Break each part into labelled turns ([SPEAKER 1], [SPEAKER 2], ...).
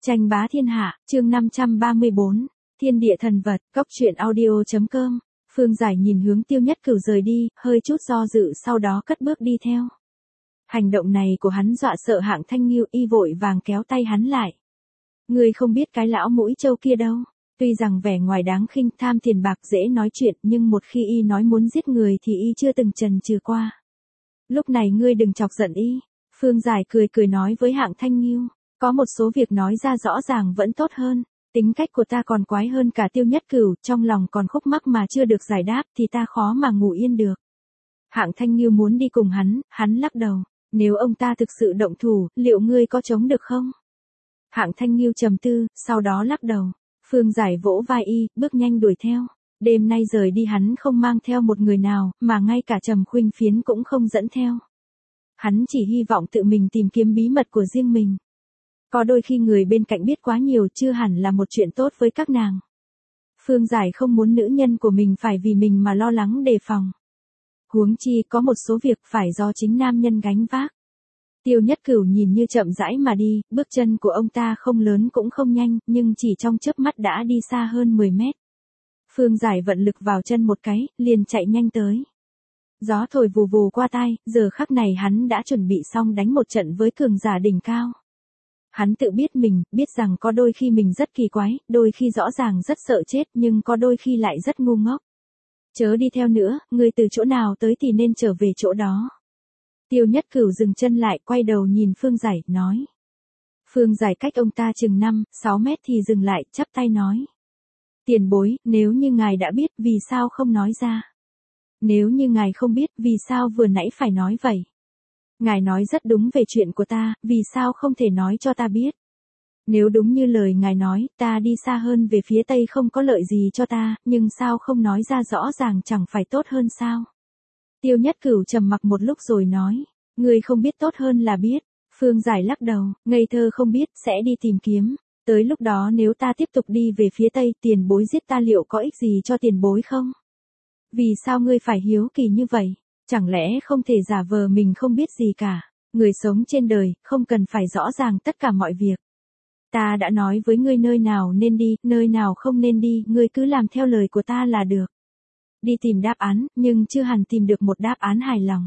[SPEAKER 1] Tranh bá thiên hạ, chương 534, Thiên địa thần vật, Cốc truyện audio.com. Phương Giải nhìn hướng Tiêu Nhất Cửu rời đi, hơi chút do dự sau đó cất bước đi theo. Hành động này của hắn dọa sợ Hạng Thanh Nghiêu, y vội vàng kéo tay hắn lại. Ngươi không biết cái lão mũi trâu kia đâu. Tuy rằng vẻ ngoài đáng khinh, tham tiền bạc, dễ nói chuyện, nhưng một khi y nói muốn giết người thì y chưa từng chần chừ qua. Lúc này ngươi đừng chọc giận y. Phương Giải cười cười nói với Hạng Thanh Nghiêu. Có một số việc nói ra rõ ràng vẫn tốt hơn. Tính cách của ta còn quái hơn cả Tiêu Nhất Cửu, trong lòng còn khúc mắc mà chưa được giải đáp thì ta khó mà ngủ yên được. Hạng Thanh Nghiêu muốn đi cùng hắn lắc đầu. Nếu ông ta thực sự động thủ, liệu ngươi có chống được không? Hạng Thanh Nghiêu trầm tư, sau đó lắc đầu. Phương Giải vỗ vai y, bước nhanh đuổi theo. Đêm nay rời đi hắn không mang theo một người nào, mà ngay cả Trầm Khuynh Phiến cũng không dẫn theo. Hắn chỉ hy vọng tự mình tìm kiếm bí mật của riêng mình. Có đôi khi người bên cạnh biết quá nhiều chưa hẳn là một chuyện tốt với các nàng. Phương Giải không muốn nữ nhân của mình phải vì mình mà lo lắng đề phòng. Huống chi có một số việc phải do chính nam nhân gánh vác. Tiêu Nhất Cửu nhìn như chậm rãi mà đi, bước chân của ông ta không lớn cũng không nhanh, nhưng chỉ trong chớp mắt đã đi xa hơn 10 mét. Phương Giải vận lực vào chân một cái, liền chạy nhanh tới. Gió thổi vù vù qua tai, giờ khắc này hắn đã chuẩn bị xong đánh một trận với cường giả đỉnh cao. Hắn tự biết mình, biết rằng có đôi khi mình rất kỳ quái, đôi khi rõ ràng rất sợ chết nhưng có đôi khi lại rất ngu ngốc. Chớ đi theo nữa, ngươi từ chỗ nào tới thì nên trở về chỗ đó. Tiêu Nhất Cửu dừng chân lại, quay đầu nhìn Phương Giải, nói. Phương Giải cách ông ta chừng 5-6 mét thì dừng lại, chắp tay nói. Tiền bối, nếu như ngài đã biết, vì sao không nói ra? Nếu như ngài không biết, vì sao vừa nãy phải nói vậy? Ngài nói rất đúng về chuyện của ta, vì sao không thể nói cho ta biết? Nếu đúng như lời ngài nói, ta đi xa hơn về phía tây không có lợi gì cho ta, nhưng sao không nói ra rõ ràng chẳng phải tốt hơn sao? Tiêu Nhất Cửu trầm mặc một lúc rồi nói, ngươi không biết tốt hơn là biết. Phương Giải lắc đầu, ngây thơ không biết, sẽ đi tìm kiếm. Tới lúc đó nếu ta tiếp tục đi về phía tây, tiền bối giết ta liệu có ích gì cho tiền bối không? Vì sao ngươi phải hiếu kỳ như vậy? Chẳng lẽ không thể giả vờ mình không biết gì cả? Người sống trên đời, không cần phải rõ ràng tất cả mọi việc. Ta đã nói với ngươi nơi nào nên đi, nơi nào không nên đi, ngươi cứ làm theo lời của ta là được. Đi tìm đáp án, nhưng chưa hẳn tìm được một đáp án hài lòng.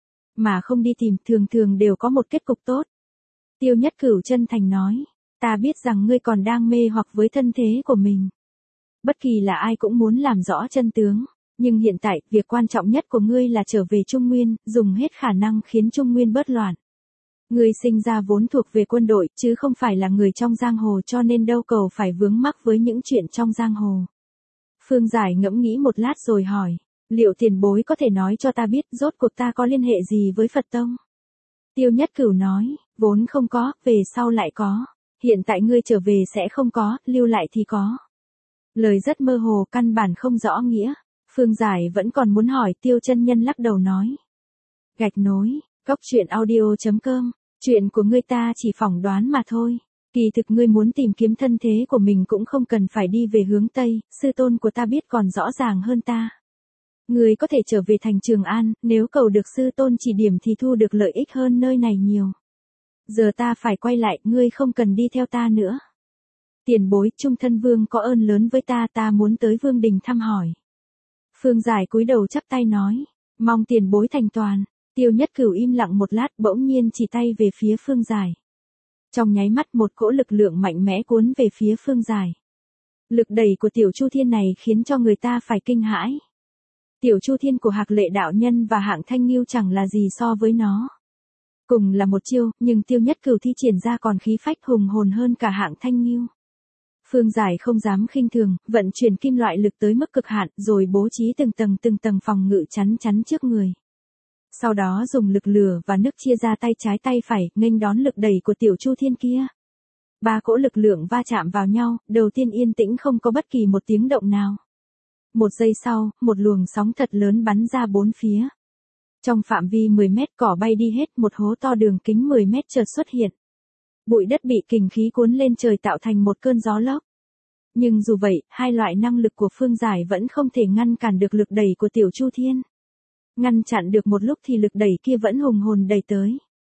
[SPEAKER 1] Mà không đi tìm, thường thường đều có một kết cục tốt. Tiêu Nhất Cửu chân thành nói, ta biết rằng ngươi còn đang mê hoặc với thân thế của mình. Bất kỳ là ai cũng muốn làm rõ chân tướng. Nhưng hiện tại, việc quan trọng nhất của ngươi là trở về Trung Nguyên, dùng hết khả năng khiến Trung Nguyên bớt loạn. Ngươi sinh ra vốn thuộc về quân đội, chứ không phải là người trong giang hồ, cho nên đâu cầu phải vướng mắc với những chuyện trong giang hồ. Phương Giải ngẫm nghĩ một lát rồi hỏi, liệu tiền bối có thể nói cho ta biết rốt cuộc ta có liên hệ gì với Phật Tông? Tiêu Nhất Cửu nói, vốn không có, về sau lại có. Hiện tại ngươi trở về sẽ không có, lưu lại thì có. Lời rất mơ hồ, căn bản không rõ nghĩa. Phương Giải vẫn còn muốn hỏi, Tiêu chân nhân lắc đầu nói. Gạch nối, Cốc truyện audio.com, chuyện của ngươi ta chỉ phỏng đoán mà thôi. Kỳ thực ngươi muốn tìm kiếm thân thế của mình cũng không cần phải đi về hướng Tây, sư tôn của ta biết còn rõ ràng hơn ta. Ngươi có thể trở về thành Trường An, nếu cầu được sư tôn chỉ điểm thì thu được lợi ích hơn nơi này nhiều. Giờ ta phải quay lại, ngươi không cần đi theo ta nữa. Tiền bối, Trung Thân Vương có ơn lớn với ta, ta muốn tới Vương Đình thăm hỏi. Phương Giải cúi đầu chắp tay nói, mong tiền bối thành toàn. Tiêu Nhất Cửu im lặng một lát, bỗng nhiên chỉ tay về phía Phương Giải. Trong nháy mắt một cỗ lực lượng mạnh mẽ cuốn về phía Phương Giải. Lực đẩy của Tiểu Chu Thiên này khiến cho người ta phải kinh hãi. Tiểu Chu Thiên của Hạc Lệ đạo nhân và Hạng Thanh Nghiêu chẳng là gì so với nó. Cùng là một chiêu, nhưng Tiêu Nhất Cửu thi triển ra còn khí phách hùng hồn hơn cả Hạng Thanh Nghiêu. Phương Giải không dám khinh thường, vận chuyển kim loại lực tới mức cực hạn, rồi bố trí từng tầng phòng ngự chắn trước người. Sau đó dùng lực lửa và nước chia ra tay trái tay phải, nghênh đón lực đẩy của Tiểu Chu Thiên kia. Ba cỗ lực lượng va chạm vào nhau, đầu tiên yên tĩnh không có bất kỳ một tiếng động nào. Một giây sau, một luồng sóng thật lớn bắn ra bốn phía. Trong phạm vi 10 mét cỏ bay đi hết, một hố to đường kính 10 mét chợt xuất hiện. Bụi đất bị kình khí cuốn lên trời tạo thành một cơn gió lốc. Nhưng dù vậy, hai loại năng lực của Phương Giải vẫn không thể ngăn cản được lực đẩy của Tiểu Chu Thiên. Ngăn chặn được một lúc thì lực đẩy kia vẫn hùng hồn đẩy tới.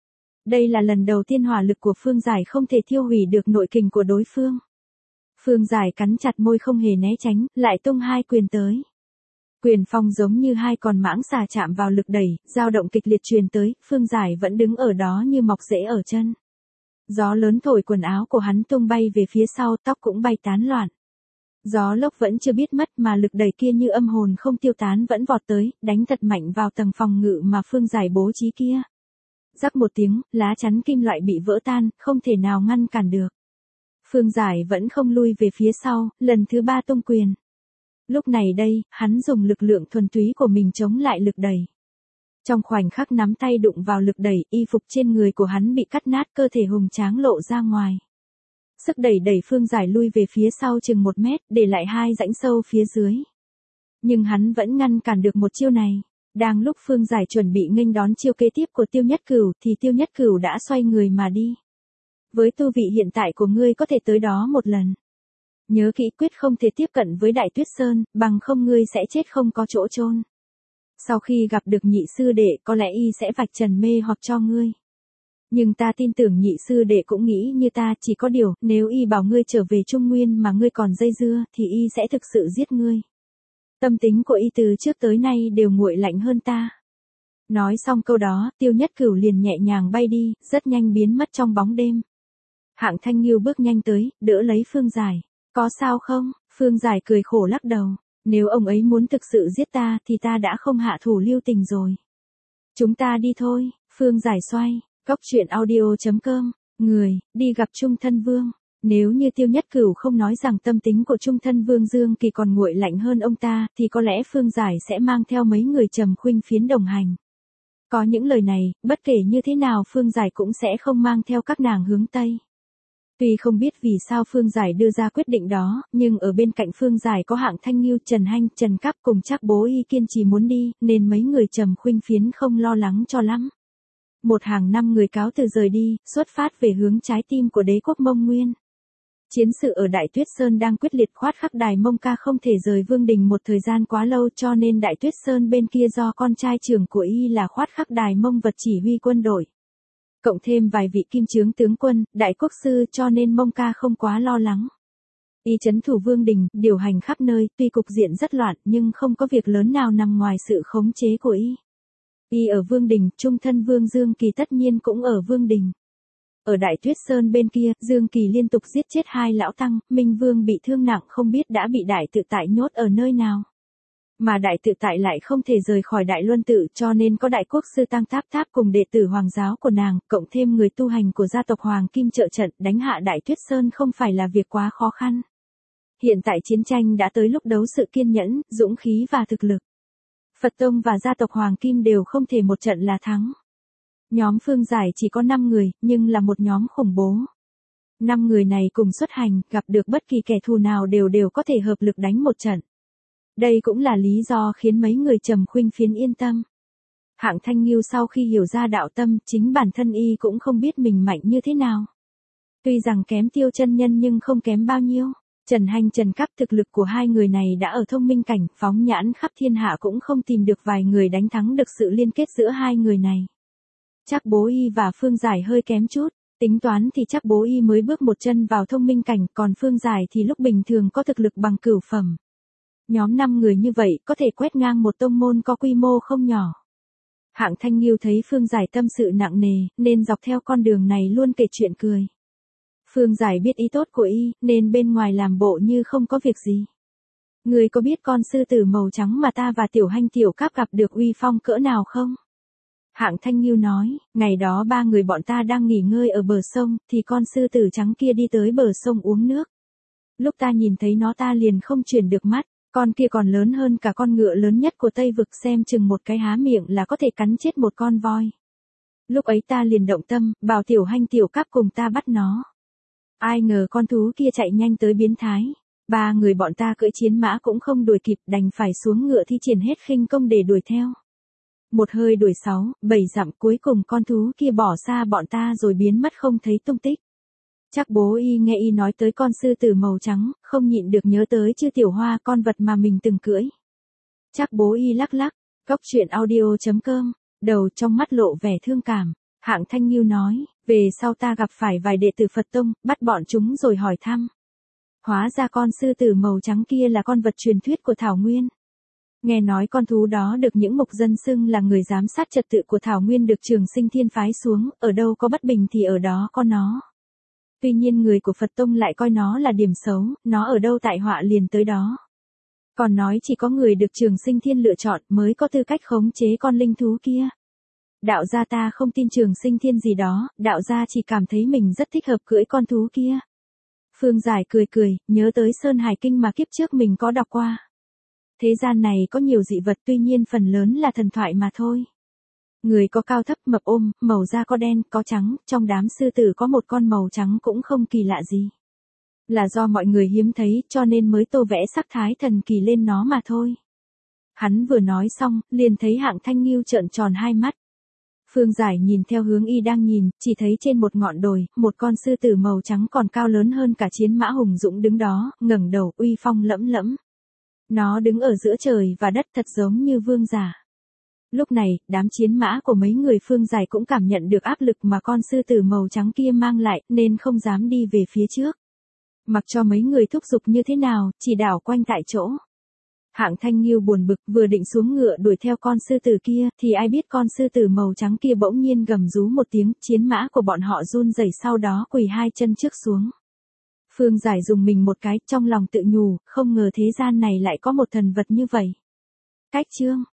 [SPEAKER 1] Đây là lần đầu tiên hỏa lực của Phương Giải không thể thiêu hủy được nội kình của đối phương. Phương Giải cắn chặt môi không hề né tránh, lại tung hai quyền tới. Quyền phong giống như hai con mãng xà chạm vào lực đẩy, dao động kịch liệt truyền tới, Phương Giải vẫn đứng ở đó như mọc rễ ở chân. Gió lớn thổi quần áo của hắn tung bay về phía sau, tóc cũng bay tán loạn. Gió lốc vẫn chưa biết mất mà lực đẩy kia như âm hồn không tiêu tán vẫn vọt tới, đánh thật mạnh vào tầng phòng ngự mà Phương Giải bố trí kia. Rắc một tiếng, lá chắn kim loại bị vỡ tan, không thể nào ngăn cản được. Phương Giải vẫn không lui về phía sau, lần thứ 3 tung quyền. Lúc này đây, hắn dùng lực lượng thuần túy của mình chống lại lực đẩy. Trong khoảnh khắc nắm tay đụng vào lực đẩy, y phục trên người của hắn bị cắt nát, cơ thể hùng tráng lộ ra ngoài. Sức đẩy Phương Giải lui về phía sau chừng 1 mét, để lại 2 rãnh sâu phía dưới. Nhưng hắn vẫn ngăn cản được một chiêu này. Đang lúc Phương Giải chuẩn bị nghênh đón chiêu kế tiếp của Tiêu Nhất Cửu thì Tiêu Nhất Cửu đã xoay người mà đi. Với tu vị hiện tại của ngươi có thể tới đó một lần. Nhớ kỹ quyết không thể tiếp cận với Đại Tuyết Sơn, bằng không ngươi sẽ chết không có chỗ chôn. Sau khi gặp được nhị sư đệ có lẽ y sẽ vạch trần mê hoặc cho ngươi. Nhưng ta tin tưởng nhị sư đệ cũng nghĩ như ta, chỉ có điều, nếu y bảo ngươi trở về Trung Nguyên mà ngươi còn dây dưa, thì y sẽ thực sự giết ngươi. Tâm tính của y từ trước tới nay đều nguội lạnh hơn ta. Nói xong câu đó, Tiêu Nhất Cửu liền nhẹ nhàng bay đi, rất nhanh biến mất trong bóng đêm. Hạng Thanh Nghiêu bước nhanh tới, đỡ lấy Phương Giải. Có sao không? Phương Giải cười khổ lắc đầu. Nếu ông ấy muốn thực sự giết ta thì ta đã không hạ thủ lưu tình rồi. Chúng ta đi thôi. Phương Giải xoay. Goctruyện.audio.com. Người, đi gặp Trung Thân Vương. Nếu như Tiêu Nhất Cửu không nói rằng tâm tính của Trung Thân Vương Dương Kỳ còn nguội lạnh hơn ông ta, thì có lẽ Phương Giải sẽ mang theo mấy người Trầm Khuynh Phiến đồng hành. Có những lời này, bất kể như thế nào Phương Giải cũng sẽ không mang theo các nàng hướng Tây. Tuy không biết vì sao Phương Giải đưa ra quyết định đó, nhưng ở bên cạnh Phương Giải có Hạng Thanh Nghiêu, Trần Hanh, Trần Cáp cùng Trác Bố Y kiên trì muốn đi, nên mấy người Trầm Khuynh Phiến không lo lắng cho lắm. Một hàng 5 người cáo từ rời đi, xuất phát về hướng trái tim của đế quốc Mông Nguyên. Chiến sự ở Đại Tuyết Sơn đang quyết liệt, Khoát Khắc Đài Mông Ca không thể rời Vương Đình một thời gian quá lâu, cho nên Đại Tuyết Sơn bên kia do con trai trưởng của y là Khoát Khắc Đài Mông Vật chỉ huy quân đội. Cộng thêm vài vị kim chướng tướng quân, đại quốc sư, cho nên Mông Ca không quá lo lắng. Y trấn thủ Vương Đình, điều hành khắp nơi, tuy cục diện rất loạn nhưng không có việc lớn nào nằm ngoài sự khống chế của y. Y ở Vương Đình, Trung Thân Vương Dương Kỳ tất nhiên cũng ở Vương Đình. Ở Đại Tuyết Sơn bên kia, Dương Kỳ liên tục giết chết 2 lão tăng, Minh Vương bị thương nặng không biết đã bị Đại Tự Tại nhốt ở nơi nào. Mà Đại Tự Tại lại không thể rời khỏi Đại Luân Tự, cho nên có Đại Quốc sư Tăng Tháp Tháp cùng đệ tử hoàng giáo của nàng, cộng thêm người tu hành của gia tộc Hoàng Kim trợ trận, đánh hạ Đại Tuyết Sơn không phải là việc quá khó khăn. Hiện tại chiến tranh đã tới lúc đấu sự kiên nhẫn, dũng khí và thực lực. Phật Tông và gia tộc Hoàng Kim đều không thể một trận là thắng. Nhóm Phương Giải chỉ có 5 người, nhưng là một nhóm khủng bố. 5 người này cùng xuất hành, gặp được bất kỳ kẻ thù nào đều có thể hợp lực đánh một trận. Đây cũng là lý do khiến mấy người Trầm Khuynh Phiến yên tâm. Hạng Thanh Nghiêu sau khi hiểu ra đạo tâm, chính bản thân y cũng không biết mình mạnh như thế nào. Tuy rằng kém Tiêu chân nhân nhưng không kém bao nhiêu. Trần Hanh, Trần Cáp, thực lực của 2 người này đã ở thông minh cảnh, phóng nhãn khắp thiên hạ cũng không tìm được vài người đánh thắng được sự liên kết giữa 2 người này. Trác Bố Y và Phương Giải hơi kém chút, tính toán thì Trác Bố Y mới bước một chân vào thông minh cảnh, còn Phương Giải thì lúc bình thường có thực lực bằng cửu phẩm. Nhóm 5 người như vậy có thể quét ngang một tông môn có quy mô không nhỏ. Hạng Thanh Nghiêu thấy Phương Giải tâm sự nặng nề, nên dọc theo con đường này luôn kể chuyện cười. Phương Giải biết ý tốt của y, nên bên ngoài làm bộ như không có việc gì. Người có biết con sư tử màu trắng mà ta và Tiểu Hanh Tiểu Cáp gặp được uy phong cỡ nào không? Hạng Thanh Nghiêu nói, ngày đó 3 người bọn ta đang nghỉ ngơi ở bờ sông, thì con sư tử trắng kia đi tới bờ sông uống nước. Lúc ta nhìn thấy nó ta liền không chuyển được mắt, con kia còn lớn hơn cả con ngựa lớn nhất của Tây Vực, xem chừng một cái há miệng là có thể cắn chết một con voi. Lúc ấy ta liền động tâm, bảo Tiểu Hanh Tiểu Cáp cùng ta bắt nó. Ai ngờ con thú kia chạy nhanh tới biến thái. 3 người bọn ta cưỡi chiến mã cũng không đuổi kịp, đành phải xuống ngựa thi triển hết khinh công để đuổi theo. Một hơi đuổi 6-7 dặm, cuối cùng con thú kia bỏ xa bọn ta rồi biến mất không thấy tung tích. Trác Bố Y nghe y nói tới con sư tử màu trắng, không nhịn được nhớ tới Chư Tiểu Hoa, con vật mà mình từng cưỡi. Trác Bố Y lắc lắc, Goctruyện.audio.com, đầu trong mắt lộ vẻ thương cảm. Hạng Thanh Nghiêu nói, về sau ta gặp phải vài đệ tử Phật Tông, bắt bọn chúng rồi hỏi thăm. Hóa ra con sư tử màu trắng kia là con vật truyền thuyết của Thảo Nguyên. Nghe nói con thú đó được những mục dân xưng là người giám sát trật tự của Thảo Nguyên được Trường Sinh Thiên phái xuống, ở đâu có bất bình thì ở đó có nó. Tuy nhiên người của Phật Tông lại coi nó là điểm xấu, nó ở đâu tại họa liền tới đó. Còn nói chỉ có người được Trường Sinh Thiên lựa chọn mới có tư cách khống chế con linh thú kia. Đạo gia ta không tin Trường Sinh Thiên gì đó, đạo gia chỉ cảm thấy mình rất thích hợp cưỡi con thú kia. Phương Giải cười cười, nhớ tới Sơn Hải Kinh mà kiếp trước mình có đọc qua. Thế gian này có nhiều dị vật tuy nhiên phần lớn là thần thoại mà thôi. Người có cao thấp mập ôm, màu da có đen, có trắng, trong đám sư tử có một con màu trắng cũng không kỳ lạ gì. Là do mọi người hiếm thấy cho nên mới tô vẽ sắc thái thần kỳ lên nó mà thôi. Hắn vừa nói xong, liền thấy Hạng Thanh Nghiêu trợn tròn hai mắt. Phương Giải nhìn theo hướng y đang nhìn, chỉ thấy trên một ngọn đồi, một con sư tử màu trắng còn cao lớn hơn cả chiến mã hùng dũng đứng đó, ngẩng đầu uy phong lẫm lẫm. Nó đứng ở giữa trời và đất thật giống như vương giả. Lúc này, đám chiến mã của mấy người Phương Giải cũng cảm nhận được áp lực mà con sư tử màu trắng kia mang lại, nên không dám đi về phía trước. Mặc cho mấy người thúc giục như thế nào, chỉ đảo quanh tại chỗ. Hạng Thanh Nghiêu buồn bực vừa định xuống ngựa đuổi theo con sư tử kia, thì ai biết con sư tử màu trắng kia bỗng nhiên gầm rú một tiếng, chiến mã của bọn họ run rẩy sau đó quỳ hai chân trước xuống. Phương Giải dùng mình một cái, trong lòng tự nhủ, không ngờ thế gian này lại có một thần vật như vậy. Cách chương